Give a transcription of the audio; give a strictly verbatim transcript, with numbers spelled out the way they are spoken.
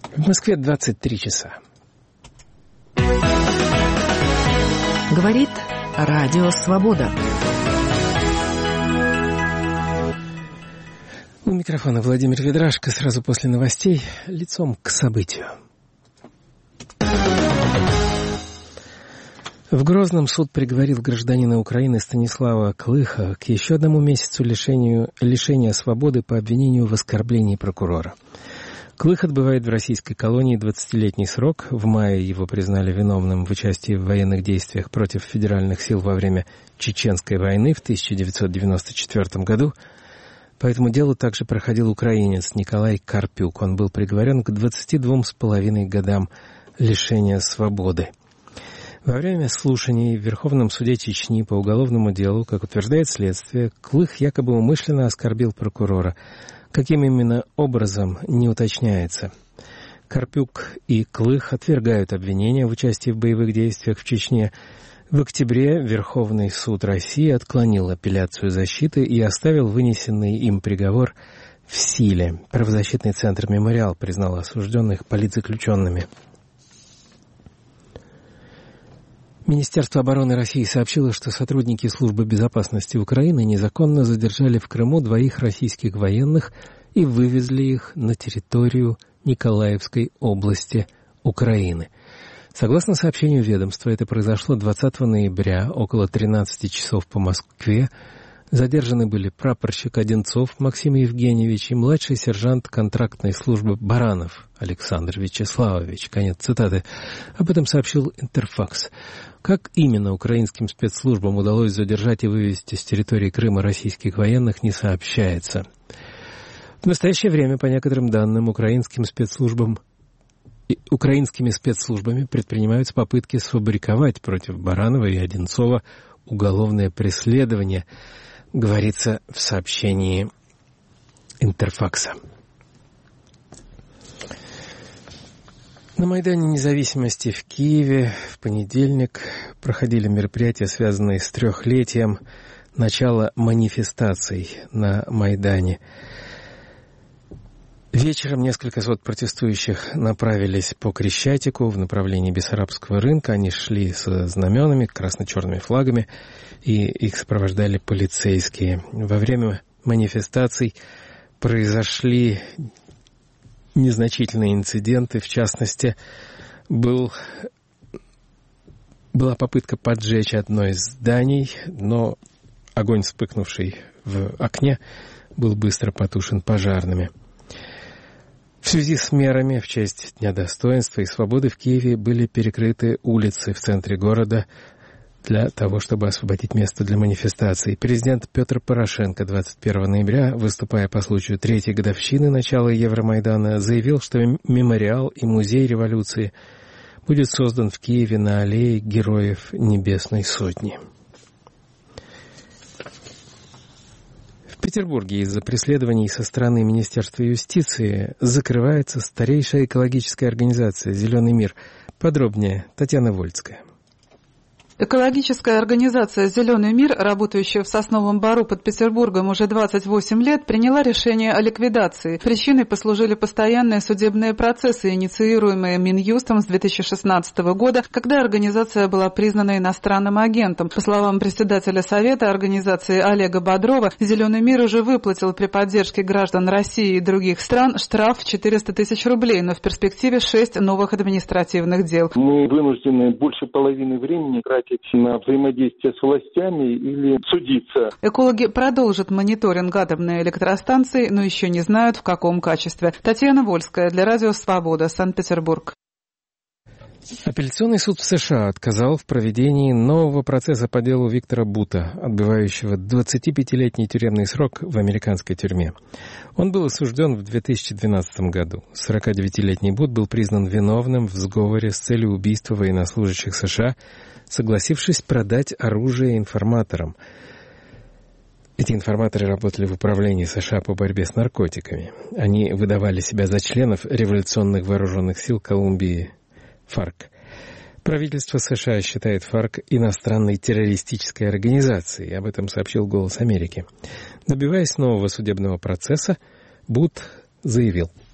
В Москве двадцать три часа. Говорит Радио Свобода. У микрофона Владимир Ведрашко. Сразу после новостей лицом к событию. В Грозном суд приговорил гражданина Украины Станислава Клыха к еще одному месяцу лишению, лишения свободы по обвинению в оскорблении прокурора. Клых отбывает в российской колонии двадцатилетний срок. В мае его признали виновным в участии в военных действиях против федеральных сил во время Чеченской войны в тысяча девятьсот девяносто четвёртом году. По этому делу также проходил украинец Николай Карпюк. Он был приговорен к двадцати двум с половиной годам лишения свободы. Во время слушаний в Верховном суде Чечни по уголовному делу, как утверждает следствие, Клых якобы умышленно оскорбил прокурора. Каким именно образом, не уточняется. Карпюк и Клых отвергают обвинения в участии в боевых действиях в Чечне. В октябре Верховный суд России отклонил апелляцию защиты и оставил вынесенный им приговор в силе. Правозащитный центр «Мемориал» признал осужденных политзаключенными. Министерство обороны России сообщило, что сотрудники Службы безопасности Украины незаконно задержали в Крыму двоих российских военных и вывезли их на территорию Николаевской области Украины. Согласно сообщению ведомства, это произошло двадцатого ноября, около тринадцати часов по Москве. Задержаны были прапорщик Одинцов Максим Евгеньевич и младший сержант контрактной службы Баранов Александр Вячеславович. Конец цитаты. Об этом сообщил Интерфакс. Как именно украинским спецслужбам удалось задержать и вывести с территории Крыма российских военных, не сообщается. В настоящее время, по некоторым данным, украинским спецслужбам украинскими спецслужбами предпринимаются попытки сфабриковать против Баранова и Одинцова уголовное преследование, говорится в сообщении Интерфакса. На Майдане Независимости в Киеве в понедельник проходили мероприятия, связанные с трехлетием начала манифестаций на Майдане. Вечером несколько сот протестующих направились по Крещатику в направлении Бессарабского рынка. Они шли со знаменами, красно-черными флагами, и их сопровождали полицейские. Во время манифестаций произошли незначительные инциденты. В частности, был, была попытка поджечь одно из зданий, но огонь, вспыхнувший в окне, был быстро потушен пожарными. В связи с мерами в честь Дня достоинства и свободы в Киеве были перекрыты улицы в центре города для того, чтобы освободить место для манифестаций. Президент Петр Порошенко двадцать первого ноября, выступая по случаю третьей годовщины начала Евромайдана, заявил, что мемориал и музей революции будет создан в Киеве на аллее Героев Небесной Сотни. В Петербурге из-за преследований со стороны Министерства юстиции закрывается старейшая экологическая организация «Зеленый мир». Подробнее Татьяна Вольская. Экологическая организация «Зеленый мир», работающая в Сосновом Бору под Петербургом уже двадцать восемь лет, приняла решение о ликвидации. Причиной послужили постоянные судебные процессы, инициируемые Минюстом с две тысячи шестнадцатого года, когда организация была признана иностранным агентом. По словам председателя Совета организации Олега Бодрова, «Зеленый мир» уже выплатил при поддержке граждан России и других стран штраф в четыреста тысяч рублей, но в перспективе шесть новых административных дел. Мы вынуждены больше половины времени тратить на взаимодействие с властями или судиться. Экологи продолжат мониторинг атомной электростанции, но еще не знают, в каком качестве. Татьяна Вольская для Радио Свобода, Санкт-Петербург. Апелляционный суд в США отказал в проведении нового процесса по делу Виктора Бута, отбывающего двадцатипятилетний тюремный срок в американской тюрьме. Он был осужден в две тысячи двенадцатом году. сорокадевятилетний Бут был признан виновным в сговоре с целью убийства военнослужащих США, согласившись продать оружие информаторам. Эти информаторы работали в управлении США по борьбе с наркотиками. Они выдавали себя за членов революционных вооруженных сил Колумбии ФАРК. Правительство США считает ФАРК иностранной террористической организацией. Об этом сообщил «Голос Америки». Добиваясь нового судебного процесса, Бут заявил: